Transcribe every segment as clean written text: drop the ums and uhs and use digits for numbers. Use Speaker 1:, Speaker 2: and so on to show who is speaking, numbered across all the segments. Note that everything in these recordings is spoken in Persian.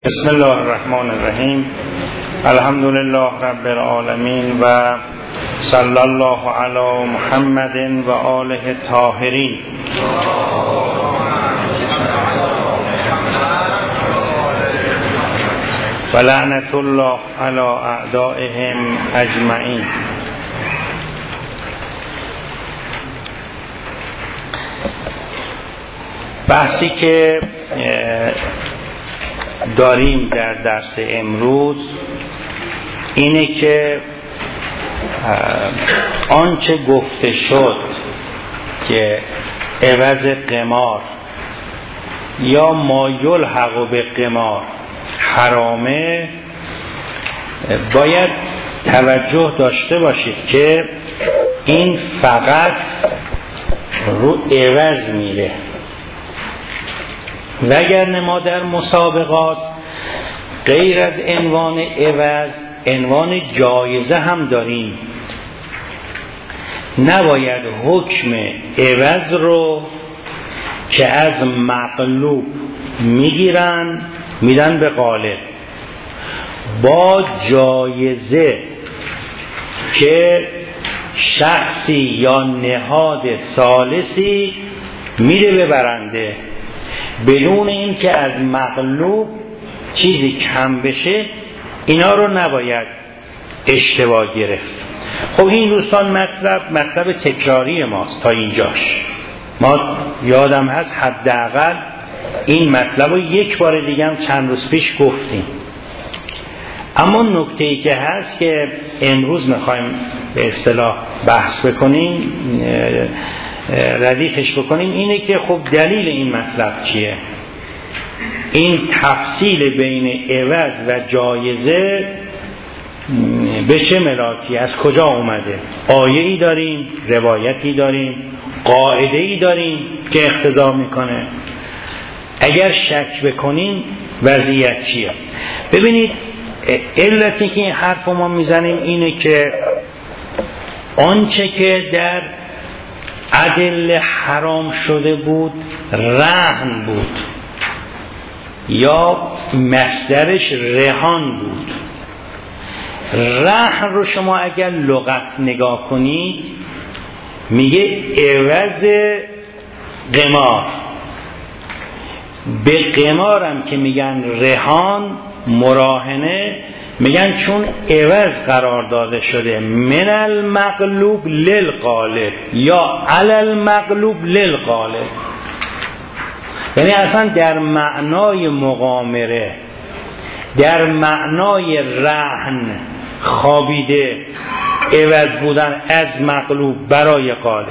Speaker 1: بسم الله الرحمن الرحیم. الحمد لله رب العالمین و صلی الله علی محمد و آله الطاهرین. و لعنت الله علی اعدائهم اجمعین. بحثی که داریم در درس امروز اینه که آنچه گفته شد که عوض قمار یا ما یلحق به قمار حرامه، باید توجه داشته باشید که این فقط رو عوض میره، وگرنه ما در مسابقات غیر از عنوان عوض عنوان جایزه هم داریم. نباید حکم عوض رو که از مغلوب میگیرن میدن به غالب با جایزه که شخصی یا نهاد ثالثی میده به برنده، بدون این که از مغلوب چیزی کم بشه. اینا رو نباید اشتباه گرفت. خب این دوستان مطلب تکراری ماست تا اینجاش. ما یادم هست حداقل این مطلب رو یک بار دیگه هم چند روز پیش گفتیم. اما نکته‌ای که هست که امروز میخوایم به اصطلاح بحث بکنیم، ردیفش بکنیم، اینه که خب دلیل این مطلب چیه؟ این تفصیل بین عوض و جایزه به چه ملاکی، از کجا اومده؟ آیه‌ای داریم، روایتی داریم، قاعده‌ای داریم که اقتضا میکنه؟ اگر شک بکنیم وضعیت چیه؟ ببینید، علتی که این حرف ما میزنیم اینه که آنچه که در ادله حرام شده بود رهن بود یا مصدرش رهان بود. رهن رو شما اگر لغت نگاه کنید میگه عوض قمار. به قمارم که میگن رهان، مراهنه، میگن چون عوض قرار داده شده من المغلوب للغالب یا علی المغلوب للغالب، یعنی اصلا در معنای مغامره، در معنای رهن خوابیده، عوض بودن از مغلوب برای غالب.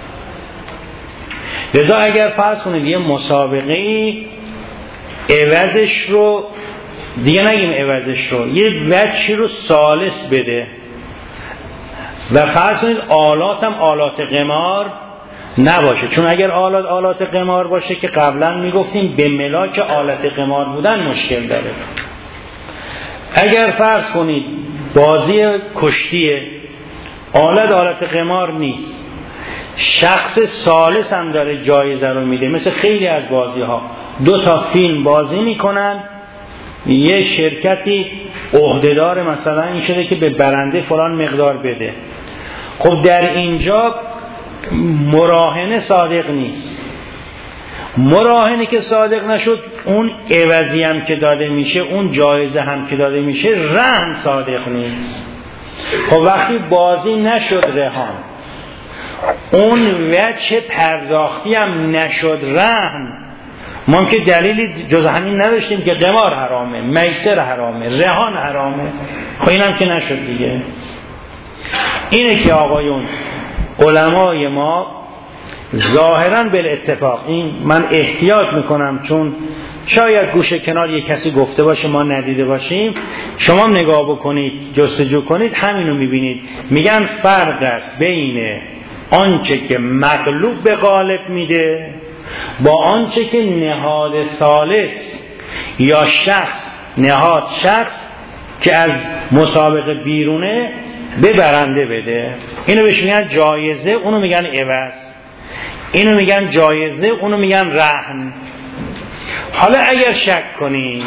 Speaker 1: لذا اگر فرض کنید یه مسابقه عوضش رو دیگه نگیم عوضش رو یه وجهی رو ثالث بده و فرض کنید آلات هم آلات قمار نباشه، چون اگر آلات قمار باشه که قبلا میگفتیم به ملاک آلات قمار بودن مشکل داره. اگر فرض کنید بازی کشتیه، آلات قمار نیست، شخص ثالث هم داره جایزه رو میده، مثل خیلی از بازی ها 2 تا فیلم بازی میکنن، یه شرکتی عهدهدار مثلا این شده که به برنده فلان مقدار بده. خب در اینجا مراهنه صادق نیست. مراهنه که صادق نشد، اون عوضی هم که داده میشه، اون جایزه هم که داده میشه، رهن صادق نیست. خب وقتی بازی نشد رهان، اون وجه پرداختی هم نشد رهن، ما که دلیلی جز همین نداشتیم که قمار حرامه، میسر حرامه، رهان حرامه. خب اینم که نشد دیگه. اینه که آقایون علمای ما ظاهراً بالاتفاق، این من احتیاط میکنم چون شاید گوشه کنار یک کسی گفته باشه ما ندیده باشیم، شما نگاه بکنید، جستجو کنید، همینو میبینید. میگن فرق است بین آنچه که مغلوب به غالب میده با آنچه که نهاد ثالث یا شخص که از مسابقه بیرونه به برنده بده. اینو بهش میگن جایزه، اونو میگن عوض. اینو میگن جایزه، اونو میگن رهن. حالا اگر شک کنیم،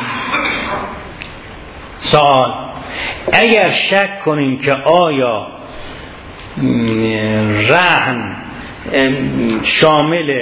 Speaker 1: سوال، اگر شک کنیم که آیا رهن شامل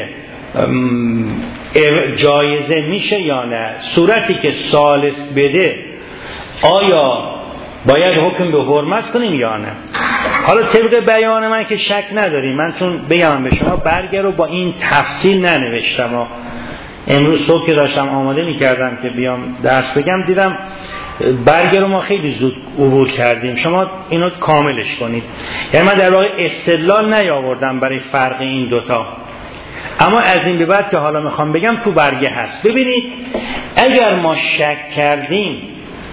Speaker 1: جایزه میشه یا نه، صورتی که ثالث بده آیا باید حکم به حرمت کنیم یا نه؟ حالا طبق بیان من که شک نداریم، من چون بگم به شما برگه رو با این تفصیل ننوشتم، امروز صبح که داشتم آماده میکردم که بیام درس بگم دیدم برگه رو ما خیلی زود عبور کردیم، شما اینو کاملش کنید. یعنی من در واقع استدلال نیاوردم برای فرق این دوتا، اما از این به بعد که حالا میخوام بگم تو برگه هست. ببینید اگر ما شک کردیم،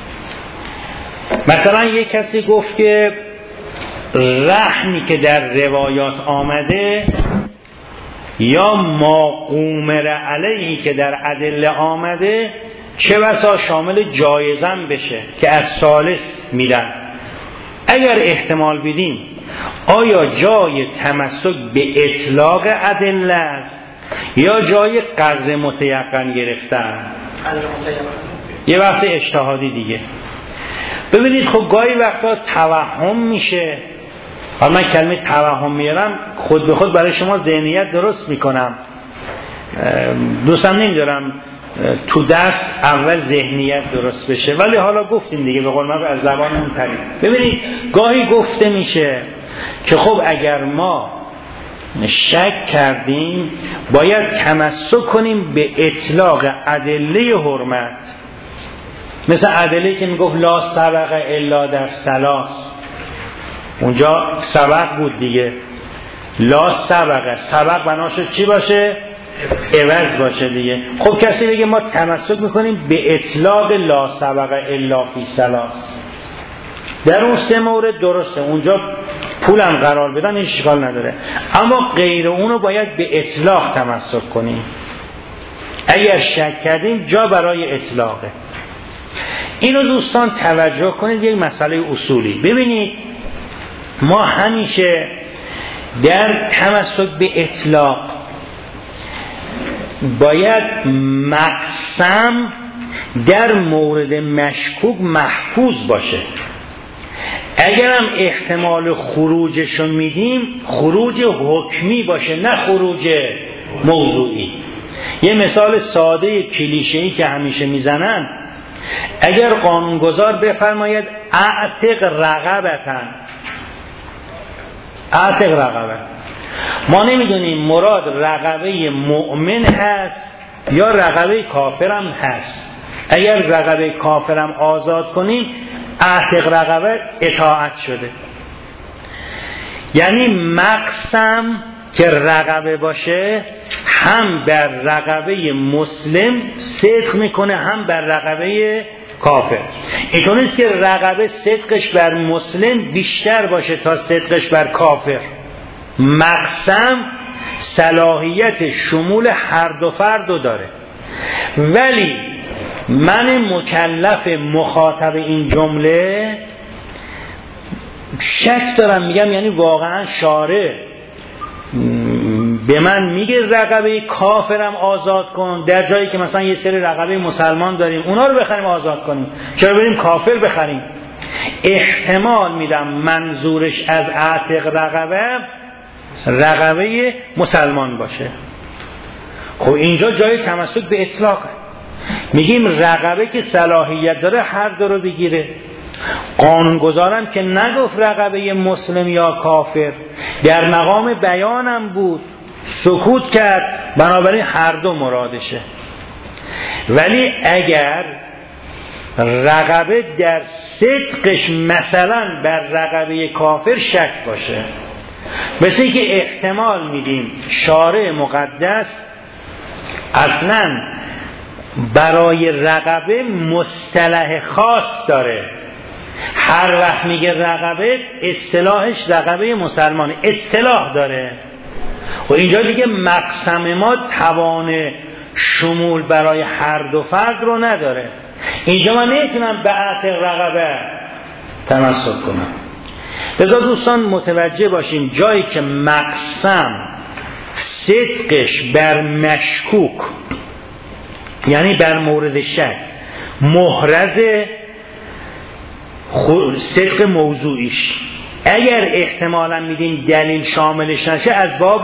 Speaker 1: مثلا یک کسی گفت که رهنی که در روایات آمده یا ما قومر علیهی که در ادله آمده چه بسا شامل جایزم بشه که از ثالث میدن. اگر احتمال بدیم آیا جای تمسک به اطلاق ادله است یا جای قرض متیقن گرفتن؟ یه بحث اجتهادی دیگه. ببینید خب گاهی وقتا توهم میشه، حالا من کلمه توهم میارم خود به خود برای شما ذهنیت درست میکنم، دوستم نمیدارم تو درس اول ذهنیت درست بشه، ولی حالا گفتیم دیگه به قول من از زبانمون پرید. ببینید گاهی گفته میشه که خب اگر ما شک کردیم باید تمسک کنیم به اطلاق ادله حرمت، مثل ادله که میگفت لا سبق الا در ثلاث، اونجا سبق بود دیگه، لا سبق بناشد چی باشه؟ عوض باشه دیگه. خب کسی بگه ما تمسک میکنیم به اطلاق لا سبق الا فی ثلاث، در اون سه مورد درسته، اونجا پولم قرار بدن این اشکال نداره، اما غیر اونو باید به اطلاق تمسک کنیم. اگر شک کردیم جا برای اطلاقه. اینو دوستان توجه کنید، یک مسئله اصولی. ببینید ما همیشه در تمسک به اطلاق باید مقسم در مورد مشکوک محفوظ باشه. اگرم احتمال خروجشو میدیم خروج حکمی باشه نه خروج موضوعی. یه مثال ساده کلیشه‌ای که همیشه میزنن، اگر قانونگذار بفرماید اعتق رقبه، ما نمیدونیم مراد رقبه مؤمن هست یا رقبه کافرم هست. اگر رقبه کافرم آزاد کنیم اعتق رقبه اطاعت شده، یعنی مقسم که رقبه باشه هم بر رقبه مسلم صدق میکنه هم بر رقبه کافر. اینطور نیست که رقبه صدقش بر مسلم بیشتر باشه تا صدقش بر کافر. مقسم صلاحیت شمول هر دو فرد رو داره، ولی من مکلف مخاطب این جمله شک دارم، میگم یعنی واقعا شارع به من میگه رقبه کافرم آزاد کن، در جایی که مثلا یه سری رقبه مسلمان داریم اونا رو بخریم آزاد کنیم، چرا بریم کافر بخریم؟ احتمال میدم منظورش از اعتق رقبه مسلمان باشه. خب اینجا جای تمسک به اطلاقه، میگیم رقبه که صلاحیت داره هر دو رو بگیره. قانونگذارم که نگفت رقبه مسلم یا کافر، در مقام بیانم بود سکوت کرد، بنابراین هر دو مرادشه. ولی اگر رقبه در صدقش مثلا بر رقبه کافر شک باشه، مثل که احتمال میدیم شارع مقدس اصلا برای رقبه مصطلح خاص داره، هر وقت میگه رقبه اصطلاحش رقبه مسلمان اصطلاح داره. و اینجا دیگه مقسم ما توان شمول برای هر دو فرد رو نداره، اینجا من نمیتونم به اعتق رقبه تمسک کنم. لذا دوستان متوجه باشیم جایی که مقسم صدقش بر مشکوک یعنی بر مورد شک محرز صدق موضوعیش. اگر احتمالا میدیم دلیل شاملش نشه از باب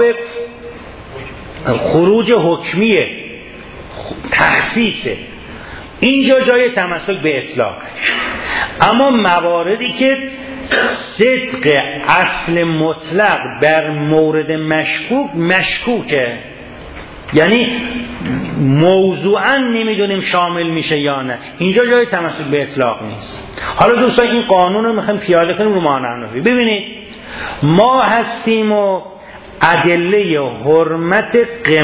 Speaker 1: خروج حکمیه، تخصیصه، اینجا جای تمسک به اطلاق. اما مواردی که صدق اصل مطلق بر مورد مشکوکه، یعنی موضوعا نمیدونیم شامل میشه یا نه، اینجا جای تمسک به اطلاق نیست. حالا دوستان این قانون رو میخوایم پیاده کنیم رو معنی حنفی. ببینید ما هستیم و ادله حرمت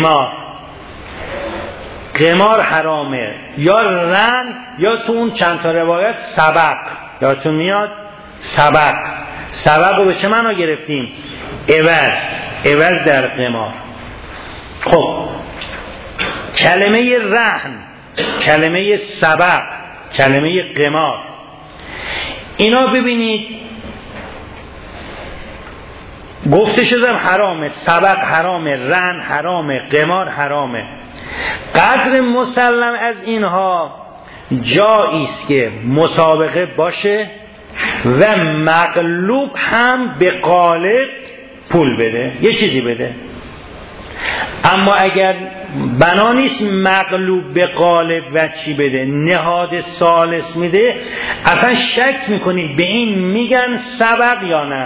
Speaker 1: قمار حرامه، یا رن، یا تو اون چند تا روایت سبق، یادتون میاد سبق رو به چه معنا گرفتیم؟ عوض در قمار. خب کلمه رهن، کلمه سبق، کلمه قمار، اینا ببینید گفته شده حرامه، سبق حرامه، رهن حرامه، قمار حرامه. قدر مسلم از اینها جایی است که مسابقه باشه و مغلوب هم به غالب پول بده، یه چیزی بده. اما اگر بنا نیست مغلوب به غالب و چی بده، نهاد ثالث میده، اصلا شک میکنید به این میگن سبق یا نه.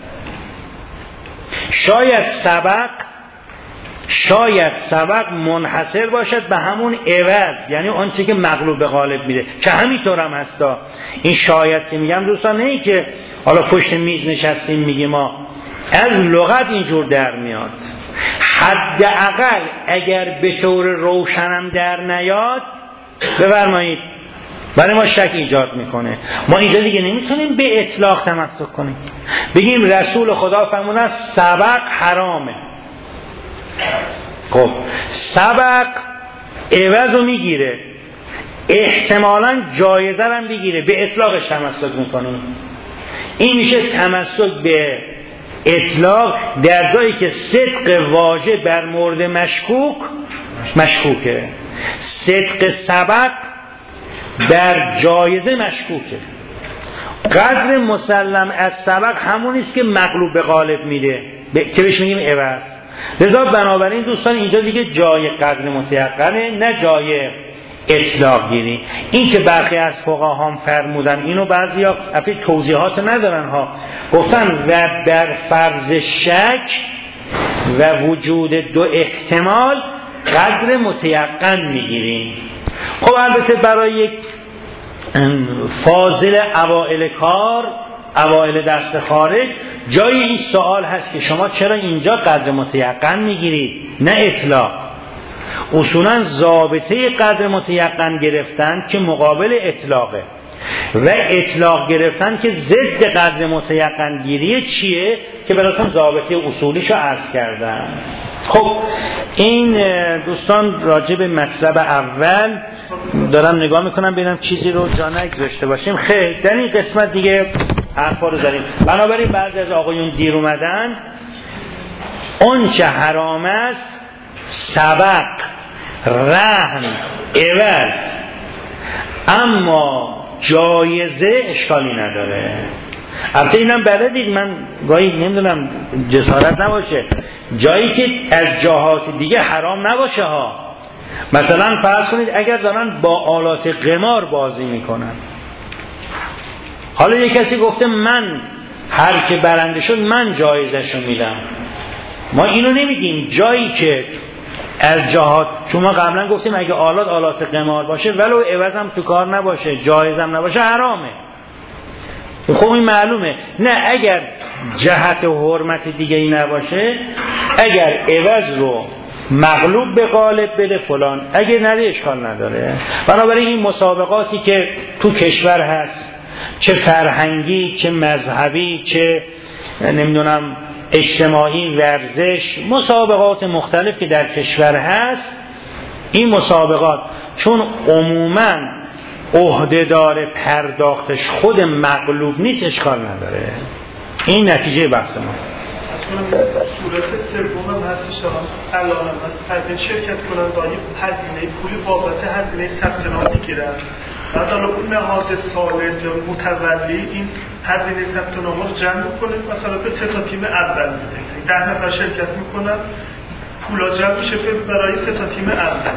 Speaker 1: شاید سبق منحصر باشد به همون عوض، یعنی آنچه که مغلوب به غالب میده، که همینطور هم هستا. این شاید که میگم دوستان نه که حالا پشت میز نشستیم میگیم ما، از لغت اینجور در میاد. حداقل اگر به طور روشنم در نیاد بفرمایید، برای ما شک ایجاد میکنه. ما اینجا دیگه نمیتونیم به اطلاق تمسک کنیم، بگیم رسول خدا فرمودن سبق حرامه. خب سبق عوض رو میگیره، احتمالاً جایزه هم بگیره، به اطلاقش تمسک میکنیم. این میشه تمسک به اطلاق در جایی که صدق واژه بر مورد مشکوکه، صدق سبق در جایزه مشکوکه. قدر مسلم از سبق همونیست که مغلوب به غالب میده که بهش میگیم عوض. لذا بنابراین دوستان اینجا دیگه جای قدر متیقنه، نه جای اطلاق گیری. این که برخی از فقها هم فرمودن اینو، بعضیا اصلا توضیحات ندارن ها، گفتن و در فرض شک و وجود دو احتمال قدر متیقن میگیریم. خب البته برای یک فاضل اوائل درس خارج جای این سوال هست که شما چرا اینجا قدر متیقن میگیرید نه اطلاق؟ اصولا ضابطه قدر متیقن گرفتن که مقابل اطلاقه و اطلاق گرفتن که ضد قدر متیقن گیری چیه که براتون ضابطه اصولیشو عرض کردم. خب این دوستان راجع به مطلب اول دارم نگاه میکنم ببینم چیزی رو جا نگذاشته باشیم. خیر در این قسمت دیگه حرفا رو زدیم. بنابراین بعضی از آقایون دیر اومدن، اون چه حرام است سبق، رهن، عوض، اما جایزه اشکالی نداره. البته اینم بلدید، من گاهی نمیدونم جسارت نباشه جایی که از جهات دیگه حرام نباشه ها. مثلا فرض کنید اگر دارن با آلات قمار بازی میکنن، حالا یک کسی گفته من هر که برنده شد من جایزشو میدم. ما اینو نمیگیم جایی که از جهات، چون ما قبلا گفتیم اگه آلات قمار باشه ولو عوضم تو کار نباشه، جایزم نباشه، حرامه. خب این معلومه. نه اگر جهت و حرمت دیگه ای نباشه، اگر عوض رو مغلوب به غالب بده فلان، اگر نده اشکال نداره. بنابراین این مسابقاتی که تو کشور هست، چه فرهنگی، چه مذهبی، چه نمیدونم اجتماعی، ورزش، مسابقات مختلف که در کشور هست، این مسابقات چون عموماً عهدهدار پرداختش خود مغلوب نیست اشکال نداره. این نتیجه بحث ما.
Speaker 2: کنم صورت سوم هم هستش الان هم از این شرکت کنندگان هزینه پولی بابت هزینه ثبت نام میگیرن. بعد حالا اون نهاد ثالث یا متولی این هزینه ثبت نام رو جمع میکنه، مثلا به 3 تا تیم اول میده، 10 نفر شرکت میکنن، پولا جمع میشه برای 3 تا تیم اول.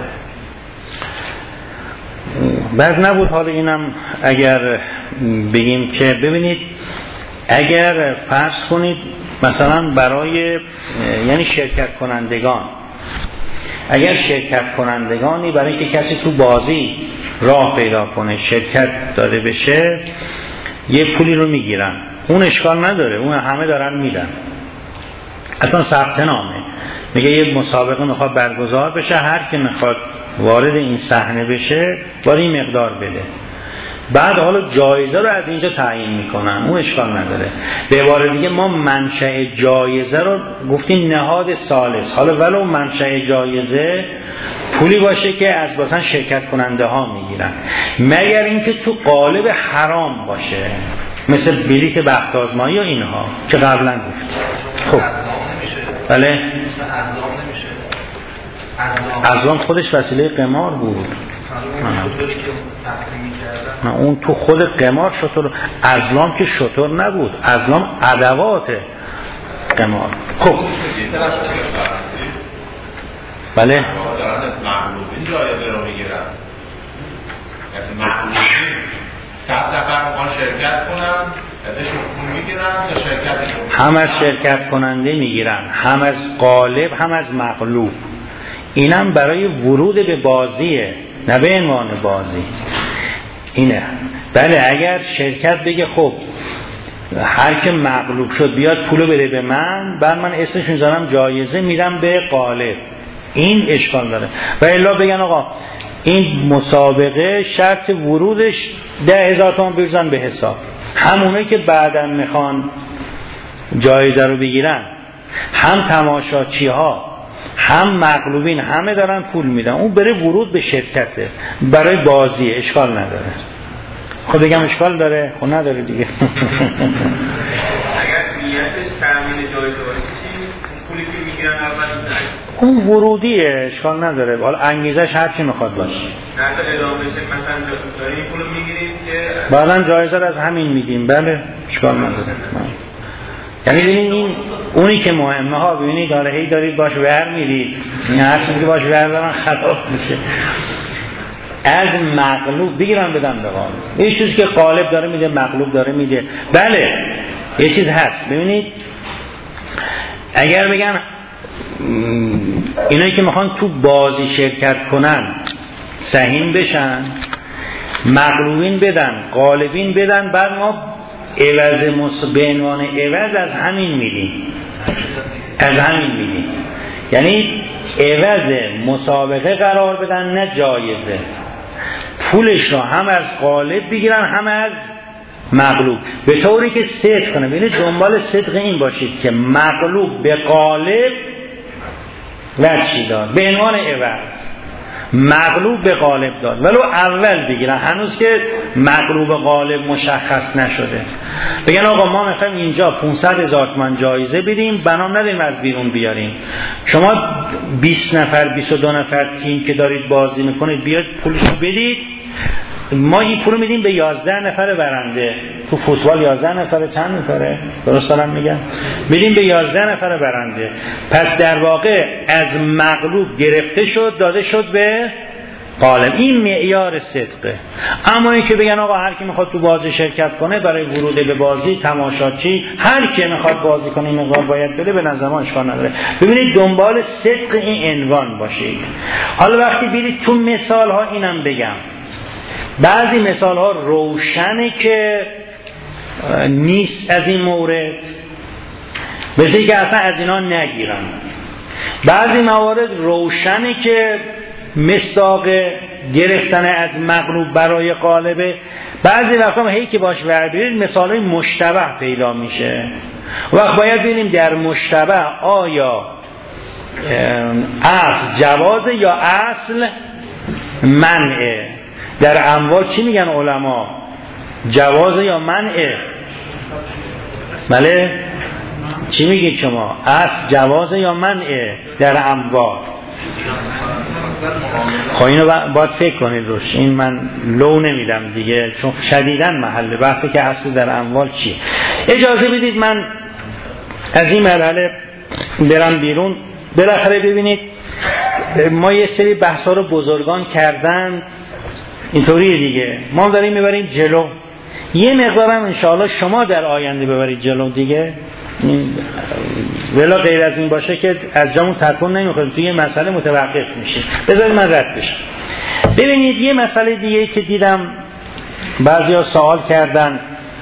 Speaker 1: بعد نبود حالا اینم اگر بگیم که ببینید اگر فرض کنید مثلا برای یعنی شرکت کنندگان، اگر شرکت کنندگانی برای اینکه کسی تو بازی راه پیدا کنه شرکت داده بشه یه پولی رو میگیرن، اون اشکال نداره، اون همه دارن میدن، اصلا ثبت نامه، میگه یه مسابقه میخواد برگزار بشه، هر کی میخواد وارد این صحنه بشه باید این مقدار بده، بعد حالا جایزه رو از اینجا تعیین میکنن، اون اشکال نداره. به عبارت دیگه ما منشأ جایزه رو گفتیم نهاد ثالث، حالا ولو منشأ جایزه پولی باشه که از مثلا شرکت کننده ها میگیرن، مگر اینکه تو قالب حرام باشه مثل بلیت بخت آزمایی و اینها که قبلا گفت. خب بله ازلام خودش وسیله قمار بود، نه اون تو خود قمار شطور، ازلام که شطور نبود، ازلام ادوات قمار. خب بله
Speaker 3: مغلوبین جایزه رو میگیرن، مغلوبین 100 نفر میخوان شرکت کنن ازشون پول میگیرن تا شرکت
Speaker 1: هم از شرکت کننده میگیرن، هم از غالب هم از مغلوب، اینم برای ورود به بازیه نه به عنوان بازی اینه. بله اگر شرکت بگه خب هر که مغلوب شد بیاد پولو بده به من، بعد من اسمش میذارم جایزه میدم به غالب، این اشکال داره. و الا بگن آقا این مسابقه شرط ورودش 10,000 تومان بریزن به حساب، همونه که بعداً میخوان جایزه رو بگیرن، هم تماشاچی ها هم مغلوبین همه دارن پول میدن، اون بره ورود به شرکته برای بازی، اشکال نداره. خب بگم اشکال داره؟ خب نداره دیگه.
Speaker 4: اگر نیتش تامین جایزه باشه پولی که میگیرن اول
Speaker 1: اون ورودیه، اشکال نداره، حالا انگیزش هر چی میخواد باشه.
Speaker 4: نه تا ادامه بشه مثلا داریم پولو میگیریم که
Speaker 1: بعدن جایزه رو از همین میدیم، بله اشکال نداره. یعنی ببینید این اونی که مهمه ها، ببینید داره هی دارید باش ور میرید، این هر چیزی که باش ور دارن خطاب میشه. از مغلوب بگیرن بدن به غالب، یه چیزی که غالب داره میده مغلوب داره میده. بله یه چیز هست، ببینید اگر بگن اینایی که میخوان تو بازی شرکت کنن سهیم بشن، مغلوبین بدن غالبین بدن، بعد ما عوض به عنوان عوض از همین میدیم، از همین میدیم، یعنی عوض مسابقه قرار بدن نه جایزه، پولش رو هم از غالب بگیرن هم از مغلوب، به طوری که صدق کنه. ببینید دنبال صدق این باشید که مغلوب به غالب وچی داد به عنوان عوض، مغلوب به غالب داد، ولو اول بگیرن هنوز که مغلوب غالب مشخص نشده، بگن آقا ما میخوایم اینجا 500,000 تومان جایزه بدیم، بنام نداریم از بیرون بیاریم، شما 20 نفر 22 نفر تیم که دارید بازی میکنید بیاد پولشو بدید، ما این پولو میدیم به 11 نفر برنده. تو فوتبال 11 نفره چند نفره؟ درست دارم میگم؟ میدیم به 11 نفر برنده. پس در واقع از مغلوب گرفته شد داده شد به غالب. این معیار صدقه. اما این که بگن آقا هر کی میخواد تو بازی شرکت کنه برای ورود به بازی، تماشاچی هر کی میخواد بازی کنه این مقدار باید بده، به نظر من اشکال نداره. ببینید دنبال صدق این عنوان باشید. حالا وقتی برید تو مثال ها اینم بگم، بعضی مثال ها روشنه که نیست از این مورد، مثل که اصلا از اینا نگیرن. بعضی موارد روشنه که مصداق گرفتن از مغلوب برای غالبه. بعضی وقتا هی که باش وربرید مثالای مشتبه پیدا میشه. وقت باید ببینیم در مشتبه آیا اصل جواز یا اصل منعه. در اموال چی میگن علما؟ جواز یا منعه؟ بله چی میگید شما؟ اصل جواز یا منعه در اموال؟ خب اینو باید فکر کنید روش. این من لو نمیدم دیگه، چون شدیداً محل بحثه که اصل در اموال چیه. اجازه بدید من از این مرحله برم بیرون. بالاخره ببینید ما یه سری بحثا رو بزرگان کردن، اینطوریه دیگه، ما داریم میبریم جلو. یه مقدارم انشاءالله شما در آینده ببرید جلو دیگه. ولی غیر از این باشه که از جامون تکون نمیخوریم، توی یه مسئله متوقف میشه. بذارید من رد بشم. ببینید یه مسئله دیگه که دیدم بعضیا سوال کردن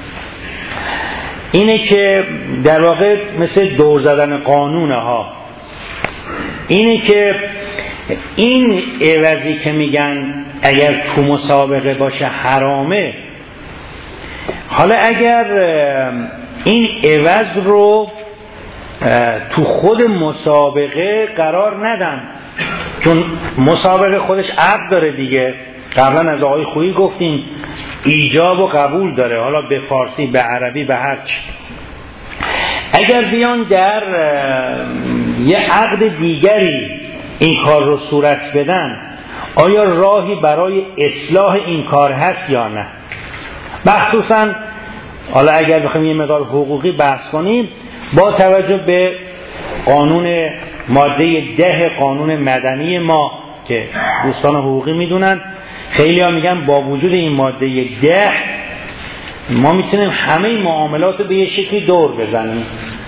Speaker 1: اینه که در واقع مثل دور زدن قانونه ها، اینه که این عوضی که میگن اگر تو مسابقه باشه حرامه، حالا اگر این عوض رو تو خود مسابقه قرار ندن، چون مسابقه خودش عقد داره دیگه، قبلا از آقای خویی گفتیم ایجاب و قبول داره، حالا به فارسی به عربی به هر چی. اگر بیان در یه عقد دیگری این کار رو صورت بدن، آیا راهی برای اصلاح این کار هست یا نه؟ مخصوصا حالا اگر بخوایم یه مقدار حقوقی بحث کنیم، با توجه به قانون ماده 10 قانون مدنی ما که دوستان حقوقی میدونن، خیلی ها میگن با وجود این ماده 10 ما میتونیم همه معاملات رو به یه شکلی دور بزنیم.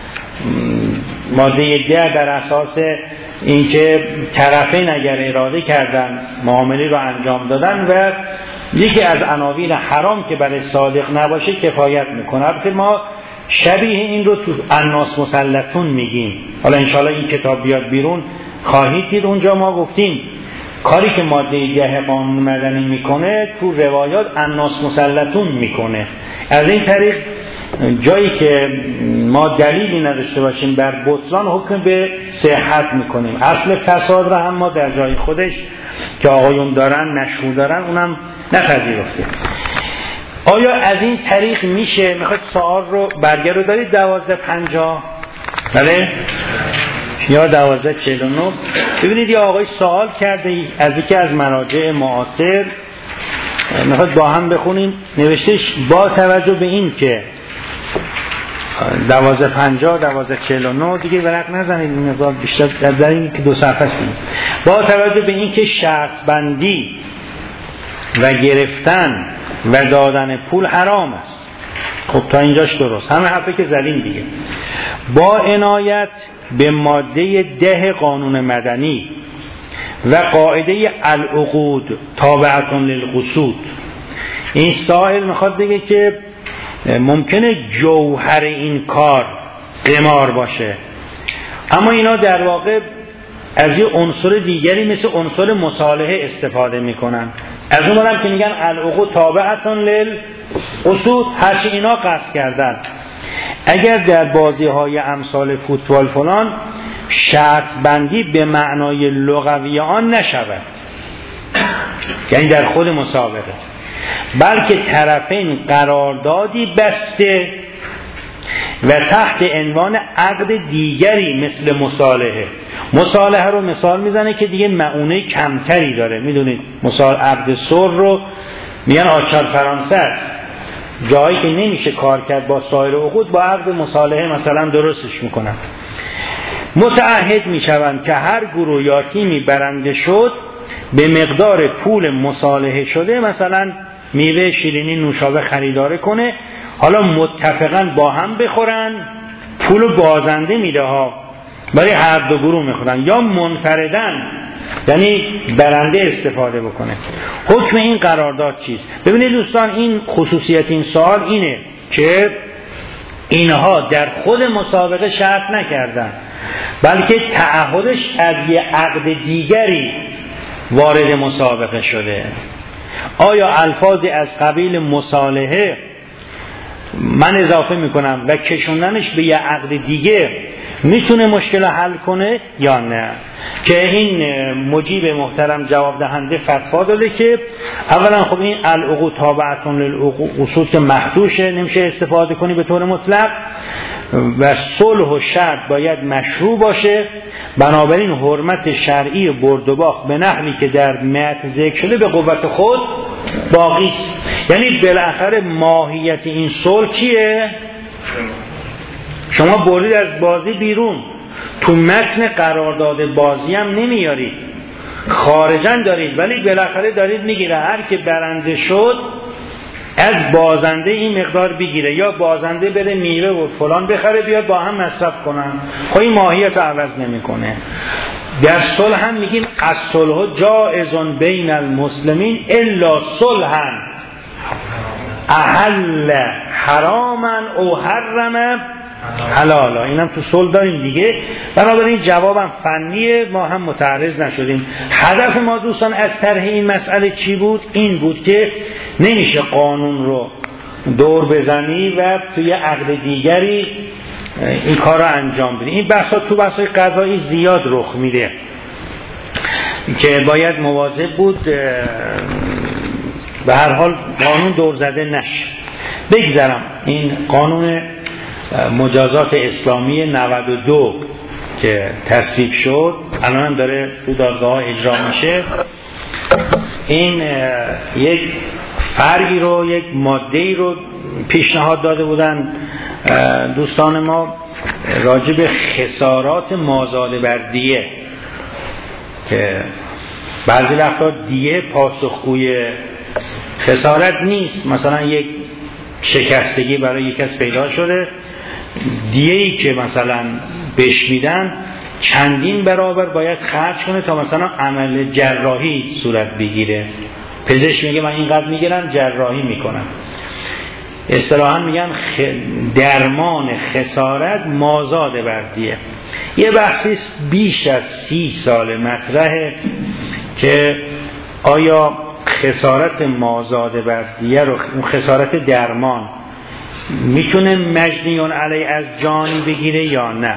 Speaker 1: ماده 10 در اساس اینکه طرفین اگر اراده کردن معامله رو انجام دادن و یکی از عناوین حرام که برای صادق نباشه کفایت میکنه. البته ما شبیه این رو تو الناس مسلطون میگیم. حالا انشاءالله این کتاب بیاد بیرون خواهید دید، اونجا ما گفتیم کاری که ماده 10 قانون مدنی میکنه تو روایات الناس مسلطون میکنه. از این طریق جایی که ما دلیلی نداشته باشیم بر بطلان، حکم به صحت میکنیم. اصل فساد را هم ما در جای خودش که آقایون دارن نشو دارن اونم نپذیرفته. آیا از این طریق میشه؟ میخواید سوال رو برگه رو دارید 1250 بله یا 1249. ببینید یه آقای سوال کرده از یکی از مراجع معاصر، میخواید با هم بخونیم. نوشتهش با توجه به این که 1250 1249 دیگه ورق نزنید، این مقدار بیشتر در این که 2 صفحه است. با توجه به این که شرط بندی و گرفتن و دادن پول حرام است. خب تا اینجاش درست، همه حرفی که زدیم دیگه. با عنایت به ماده 10 قانون مدنی و قاعده العقود تابعة للقصود، این سائل میخواد بگه که ممکنه جوهر این کار قمار باشه، اما اینا در واقع از یه عنصر دیگری مثل عنصر مصالحه استفاده میکنن. از اون هم که میگن العقود تابعة للقصود، هرچی اینا قصد کردن. اگر در بازی های امثال فوتبال فلان شرط بندی به معنای لغوی آن نشود، یعنی در خود مسابقه، بلکه طرفین قراردادی بسته و تحت عنوان عقد دیگری مثل مصالحه رو مثال میزنه که دیگه معونه کمتری داره. میدونید عقد سر رو میگن آچار فرانسه است، جایی که نمیشه کار کرد با سایر عقود با عقد مصالحه مثلا درستش میکنن. متعهد میشوند که هر گروه یا تیمی برنده شد به مقدار پول مصالحه شده، مثلا میوه شیرینی نوشابه خریداره کنه، حالا متفقاً با هم بخورن، پول بازنده میده ها، برای هر دو گروه میخورن، یا منفردن یعنی برنده استفاده بکنه. حکم این قرارداد چیست؟ ببینید دوستان، این خصوصیت این سوال اینه که اینها در خود مسابقه شرط نکردن، بلکه تعهدش از یه عقد دیگری وارد مسابقه شده. آیا الفاظی از قبیل مصالحه من اضافه میکنم و کشوندنش به یه عقد دیگه میتونه مشکل حل کنه یا نه. که این مجیب محترم جواب دهنده فتوا داده که اولا خب این العقود تابعتون للعقود که محدوشه، نمیشه استفاده کنی به طور مطلق، و صلح و شرط باید مشروع باشه، بنابراین حرمت شرعی برد و باخت به نحوی که در متن ذکر شده به قوت خود باقی است. یعنی بالاخره ماهیت این صلح چیه؟ شما برید از بازی بیرون، تو متن قرارداد بازی هم نمیارید، خارجن دارید، ولی بالاخره دارید میگیره هر که برنده شد از بازنده این مقدار بگیره، یا بازنده بره میوه و فلان بخره بیاد با هم مصرف کنن. خب این ماهیت رو عوض نمیکنه. در صلح هم میگیم الصلح جائز بین المسلمین الا صلحا احل حراما او حرم حلالا. اینم تو صلح داریم دیگه. بنابراین جوابم فنیه، ما هم متعرض نشدیم. هدف ما دوستان از طرح این مسئله چی بود؟ این بود که نمیشه قانون رو دور بزنی و توی عقد دیگری این کار رو انجام بدی. این بحثا تو بحثای قضایی زیاد رخ میده که باید مواظب بود به هر حال قانون دور زده نشه. بگذارم این قانون مجازات اسلامی 92 که تصویب شد، الان هم داره تو دادگاه اجرا میشه. این یک فرقی رو، یک ماده‌ای رو پیشنهاد داده بودن دوستان ما راجع به خسارات مازاد بر دیه، که بعضی وقتا دیه پاسخگوی خسارت نیست. مثلا یک شکستگی برای یک کس پیدا شده، دیه‌ای که مثلا بهش میدن چندین برابر باید خرج کنه تا مثلا عمل جراحی صورت بگیره. پزشک میگه من اینقدر میگیرم جراحی میکنم. اصطلاحاً میگن درمان خسارت مازاد بر دیه. یه بحثی بیش از 30 سال مطرحه که آیا خسارت مازاد بر دیه رو، اون خسارت درمان، میتونه مجنیون علی از جانی بگیره یا نه.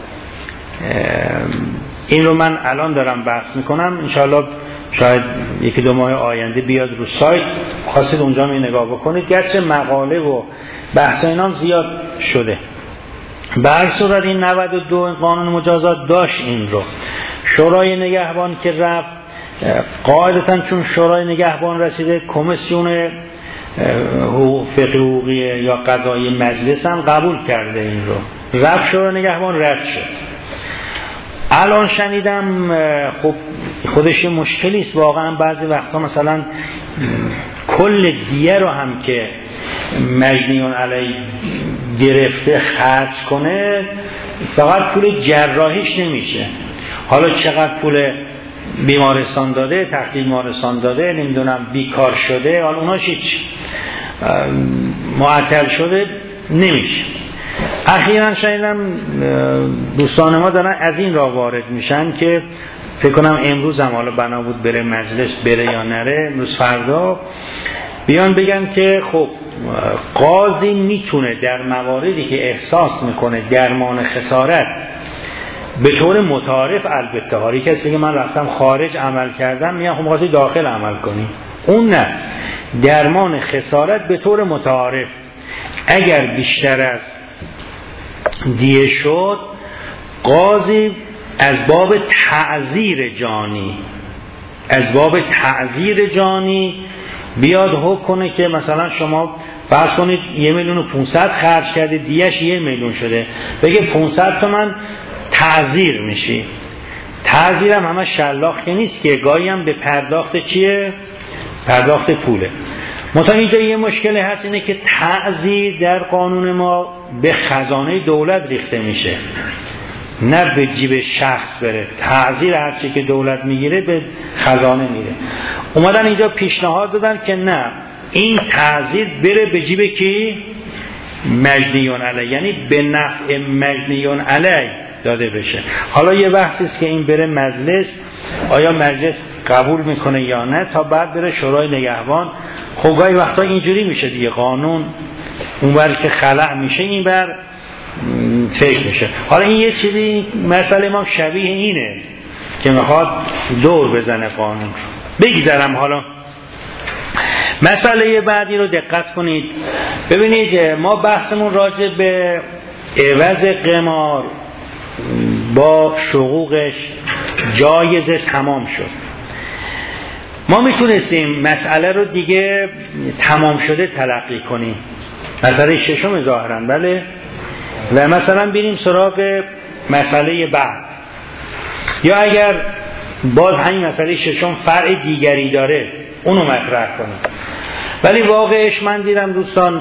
Speaker 1: این رو من الان دارم بحث میکنم، انشاءالله شاید یکی دو ماه آینده بیاد رو سایت، خواستید اونجا می نگاه بکنید. گرچه مقاله و بحث اینام زیاد شده. به هر صورت این 92 قانون مجازات داشت این رو. شورای نگهبان که رفت، قاعدتاً چون شورای نگهبان رسیده، کمیسیون حقوقی یا قضایی مجلس هم قبول کرده این رو، رفت شورای نگهبان رد شد. الان شنیدم خب خودش مشکلی است واقعا. بعضی وقتا مثلا کل دیه رو هم که مجنیون علی گرفته خرج کنه، فقط پول جراحیش نمیشه. حالا چقدر پول بیمارستان داده، تخلیه بیمارستان داده، نمیدونم بیکار شده، حالا اوناش هیچ معطل شده نمیشه. اخیراً شنیدم دوستان ما دارن از این را وارد میشن که فکر کنم امروز هم حالا بنا بود بره مجلس، بره یا نره، امروز فردا بیان بگن که خب قاضی میتونه در مواردی که احساس میکنه درمان خسارت به طور متعارف، البته هاری کسی که من رفتم خارج عمل کردم، میگن خب قاضی داخل عمل کنی، اون نه، درمان خسارت به طور متعارف اگر بیشتر از دیه شد، قاضی از باب تعزیر جانی بیاد حکم کنه که مثلا شما فرض کنید 1,500,000 خرج کرده، دیهش 1,000,000 شده، بگه 500 تومن تعزیر میشی. تعزیر هم همه شلاق که نیست که، گاهی هم به پرداخت چیه؟ پرداخت پوله. مثلا اینجا یه مشکلی هست، اینه که تعزیر در قانون ما به خزانه دولت ریخته میشه، نه به جیب شخص بره. تعزیر هرچی که دولت میگیره به خزانه میره. اومدن اینجا پیشنهاد دادن که نه، این تعزیر بره به جیب کی؟ مجنیون علی، یعنی به نفع مجنیون علی داده بشه. حالا یه بحثی است که این بره مجلس، آیا مجلس قبول میکنه یا نه، تا بعد بره شورای نگهبان. خب گاهی وقتا اینجوری میشه دیگه، قانون اونور که خلع میشه این بر فکر میشه. حالا این یه چیزی مسئله ما شبیه اینه که میخواد دور بزنه قانون. بگذرم حالا مسئله بعدی رو دقت کنید. ببینید ما بحثمون راجع به عوض قمار با شقوقش جایزه تمام شد. ما میتونستیم مسئله رو دیگه تمام شده تلقی کنیم، مسئله ششم ظاهراً، بله، و مثلا بریم سراغ مسئله بعد، یا اگر باز همین مسئله ششم فرع دیگری داره اونو مطرح کنیم. ولی واقعش من دیدم دوستان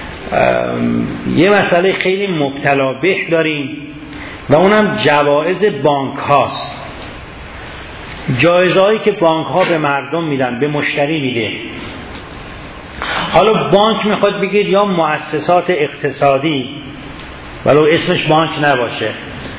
Speaker 1: یه مسئله خیلی مبتلا به داریم و اونم جوایز بانک هاست. جایزه هایی که بانک ها به مردم میدن، به مشتری میده. حالا بانک میخواد بگید یا مؤسسات اقتصادی ولو اسمش بانک نباشه،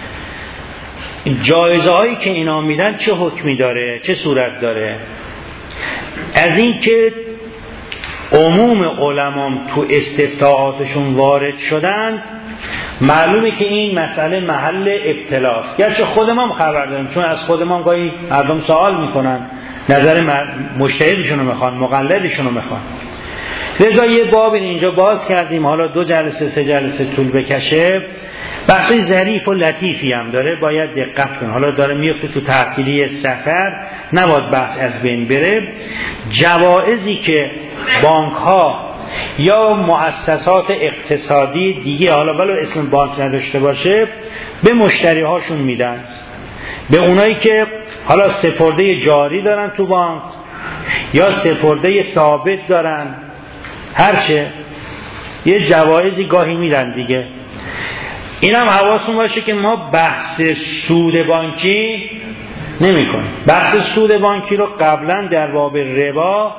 Speaker 1: جایزه هایی که اینا میدن چه حکمی داره، چه صورت داره؟ از این که عموم علمام تو استفتاءاتشون وارد شدند معلومه که این مسئله محل ابتلاست. گرچه خودم هم خبر دارم، چون از خودم هم گاهی مردم سوال میکنن، نظر مجتهدشون رو میخوان، مقلدشون رو میخوان. لذا یه باب اینجا باز کردیم، حالا 2 جلسه 3 جلسه طول بکشه. بحثی ظریف و لطیفی هم داره، باید دقت کن. حالا داره میفته تو تعطیلی سفر، نباید بحث از بین بره. جوایزی که بانک ها یا مؤسسات اقتصادی دیگه، حالا ولو اسم بانک نداشته باشه، به مشتری هاشون میدن، به اونایی که حالا سپرده جاری دارن تو بانک یا سپرده ثابت دارن، هرچه یه جوایزی گاهی میدن دیگه. اینم حواستون باشه که ما بحث سود بانکی نمی کنیم. بحث سود بانکی رو قبلا در باب ربا،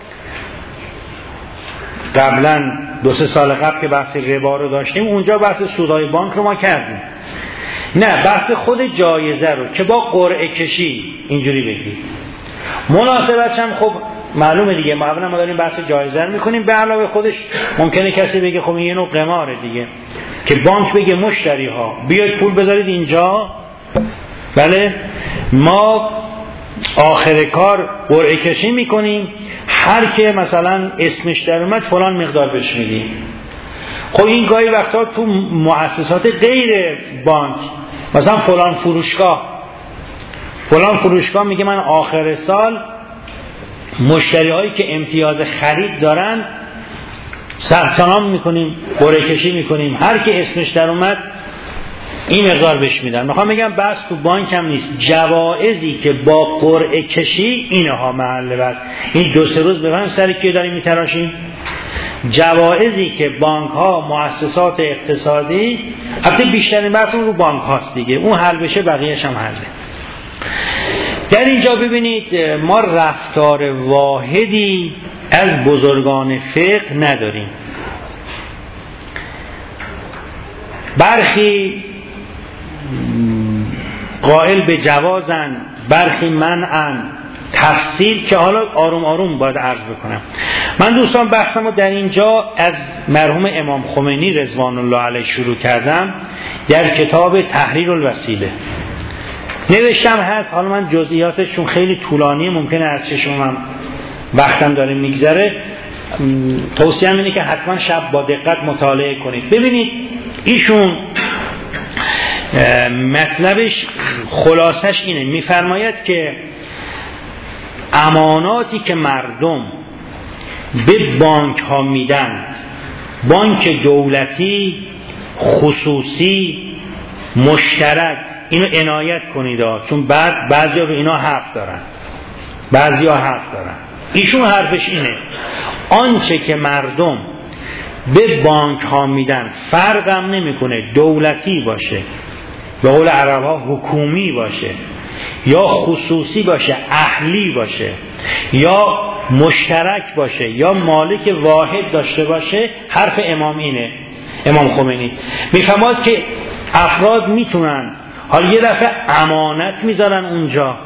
Speaker 1: قبلا 2-3 سال قبل که بحث ربا رو داشتیم، اونجا بحث سودهای بانک رو ما کردیم. نه، بحث خود جایزه رو که با قرعه کشی اینجوری بگید. مناسبتش هم خب معلومه دیگه، ما اولا ما داریم بحث جایزه رو میکنیم، به علاوه خودش ممکنه کسی بگه خب این یه نوع قماره دیگه، که بانک بگه مشتری ها بیاید پول بذارید اینجا. بله، ما آخر کار قرعه کشی میکنیم، هر که مثلا اسمش در اومد فلان مقدار بهش میدیم. خب این گاهی وقتا تو مؤسسات غیر بانک، مثلا فلان فروشگاه میگه من آخر سال مشتری هایی که امتیاز خرید دارن ثبت نام میکنیم، قرعه کشی میکنیم، هر که اسمش در اومد این مقدار بهش میدن. میخوام بگم بس تو بانک هم نیست، جوایزی که با قرعه کشی اینها محل بس. این 2-3 روز بفهم سر کی داریم میتراشیم. جوایزی که بانک ها، مؤسسات اقتصادی، البته بیشترین بحث اون رو بانک هاست دیگه، اون حل بشه بقیه‌اش هم حله. در اینجا ببینید ما رفتار واحدی از بزرگان فقه نداریم. برخی قائل به جوازن، برخی منعن. تفصیل که حالا آروم آروم باید عرض بکنم. من دوستان بحثمو در اینجا از مرحوم امام خمینی رضوان الله علیه شروع کردم در کتاب تحریر الوسیله. نوشتم هست، حالا من جزئیاتشون خیلی طولانیه، ممکنه از چشمم وقتم داره میگذره، توصیه‌ام اینه که حتما شب با دقت مطالعه کنید. ببینید ایشون مطلبش خلاصش اینه، میفرماید که اماناتی که مردم به بانک ها میدن، بانک دولتی، خصوصی، مشترک، اینو عنایت کنید چون بعضی رو اینا حق دارن، بعضی ها حق دارن. ایشون حرفش اینه آنچه که مردم به بانک ها میدن فرقم نمیکنه دولتی باشه، به قول عرب ها حکومی باشه، یا خصوصی باشه، اهلی باشه، یا مشترک باشه، یا مالک واحد داشته باشه. حرف امام اینه، امام خمینی میفهمد که افراد میتونن حالا یه دفعه امانت میذارن اونجا،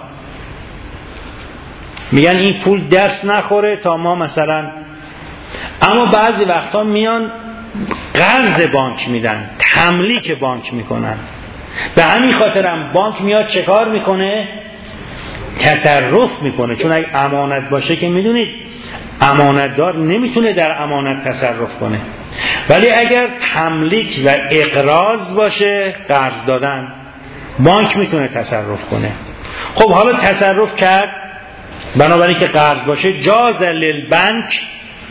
Speaker 1: میگن این پول دست نخوره تا ما مثلا، اما بعضی وقتا میان قرض بانک میدن، تملیک بانک میکنن. به همین خاطرم بانک میاد چه کار میکنه؟ تصرف میکنه. چون اگه امانت باشه که میدونید امانتدار نمیتونه در امانت تصرف کنه، ولی اگر تملیک و اقراض باشه، قرض دادن، بانک میتونه تصرف کنه. خب حالا تصرف کرد، بنابراین که قرض باشه جاز للبنک،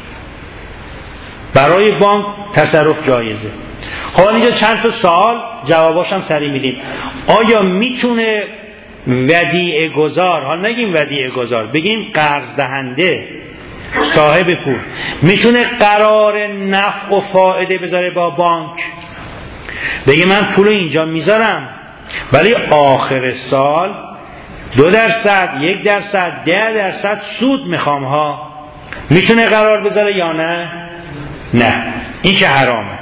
Speaker 1: برای بانک تصرف جایزه. خب اینجا چند تا سوال جواباش هم سریع میدیم. آیا میتونه ودیعه گذار، حالا نگیم ودیعه گذار، بگیم قرض دهنده، صاحب پول، میتونه قرار نفع و فایده بذاره با بانک؟ بگه من پول اینجا میذارم ولی آخر سال 2%، 1%، 10% سود میخوام ها. میتونه قرار بذاره یا نه؟ نه، این که حرامه.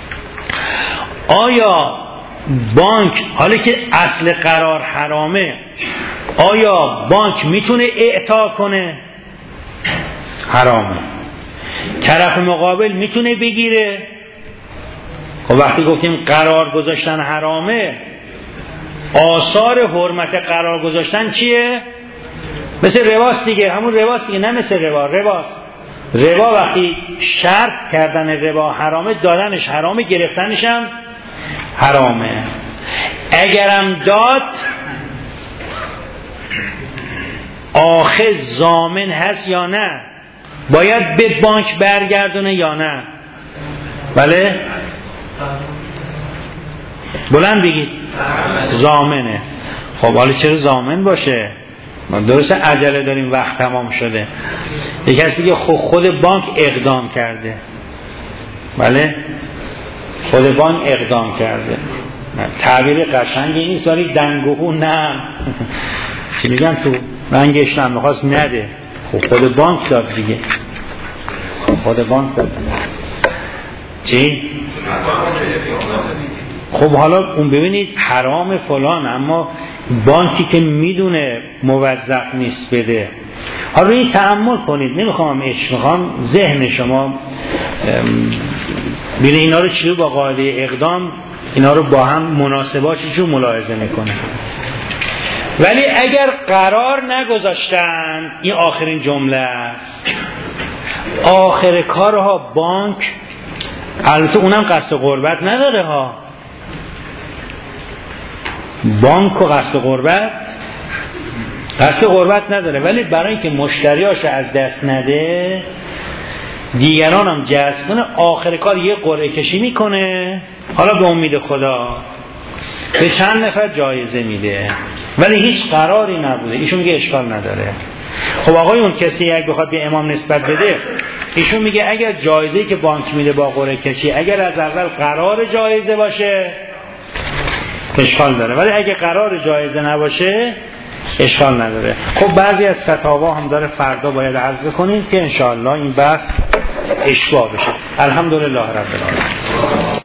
Speaker 1: آیا بانک، حالا که اصل قرار حرامه، آیا بانک میتونه اعطا کنه؟ حرامه. طرف مقابل میتونه بگیره؟ خب وقتی گفتیم قرار گذاشتن حرامه، آثار حرمت قرار گذاشتن چیه؟ مثل رباست دیگه، همون رباست دیگه، نه مثل رباست. ربا وقتی شرط کردن ربا حرامه، دادنش حرامه، گرفتنش هم حرامه. اگرم داد آخه ضامن هست یا نه؟ باید به بانک برگردونه یا نه؟ بله؟ بلند بگید. ضامنه. خب حالا چرا ضامن باشه؟ درسته عجله داریم، وقت تمام شده. یکی کسی دیگه خود بانک اقدام کرده. بله؟ خود بانک اقدام کرده. تعبیر قشنگی نیست، ولی دنگوهو نه. چی میگن تو رنگش هم میخواست نده. خود بانک داد دیگه. خود بانک داد. چی؟ خب حالا اون ببینید حرام فلان، اما بانکی که میدونه موظف نیست بده. حالا این تأمل کنید، نمیخوام میخوام ذهن شما ببینید اینا رو چجوری با قاعده اقدام اینا رو با هم مناسبات چجوری ملاحظه میکنه. ولی اگر قرار نگذاشتن، این آخرین جمله است، آخر کارها بانک، البته اونم قصد قربت نداره ها، بانک و قصد قربت نداره، ولی برای اینکه مشتریاش از دست نده، دیگران هم جذب کنه، آخر کار یه قرعه کشی میکنه، حالا به امید خدا به چند نفر جایزه میده، ولی هیچ قراری نبوده. ایشون میگه اشکال نداره. خب آقای اون کسی اگه بخواد به امام نسبت بده، ایشون میگه اگر جایزه‌ای که بانک میده با قرعه کشی اگر از اول قرار جایزه باشه اشکال داره، ولی اگه قرار جایزه نباشه اشکال نداره. خب بعضی از فتاوا هم داره، فردا باید عرض بکنیم که انشاءالله این بحث اشباع بشه. الحمدلله رب العالمین.